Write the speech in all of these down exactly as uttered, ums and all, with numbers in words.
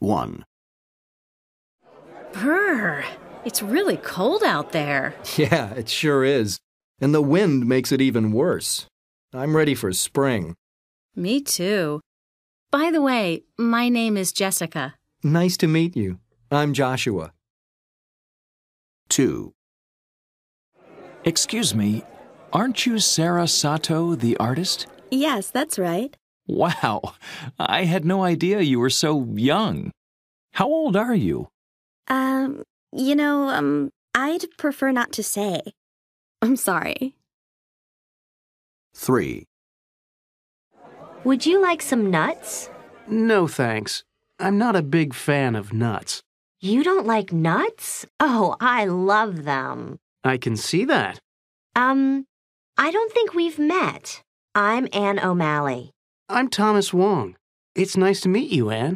one. Brr, it's really cold out there. Yeah, it sure is. And the wind makes it even worse. I'm ready for spring. Me too. By the way, my name is Jessica. Nice to meet you. I'm Joshua. two. Excuse me, aren't you Sarah Sato, the artist? Yes, that's right. Wow, I had no idea you were so young. How old are you? Um, you know, um, I'd prefer not to say. I'm sorry. three. Would you like some nuts? No, thanks. I'm not a big fan of nuts. You don't like nuts? Oh, I love them. I can see that. Um, I don't think we've met. I'm Anne O'Malley. I'm Thomas Wong. It's nice to meet you, Anne.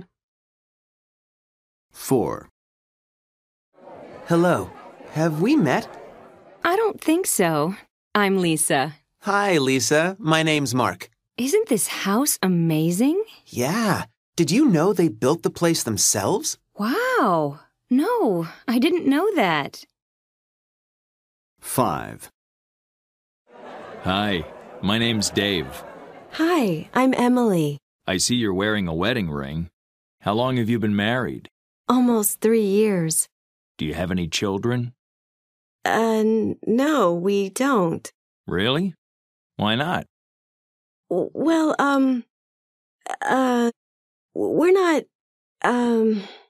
four. Hello. Have we met? I don't think so. I'm Lisa. Hi, Lisa. My name's Mark. Isn't this house amazing? Yeah. Did you know they built the place themselves? Wow. No, I didn't know that. five. Hi, my name's Dave. Hi, I'm Emily. I see you're wearing a wedding ring. How long have you been married? Almost three years. Do you have any children? Uh, no, we don't. Really? Why not? Well, um, uh, we're not, um...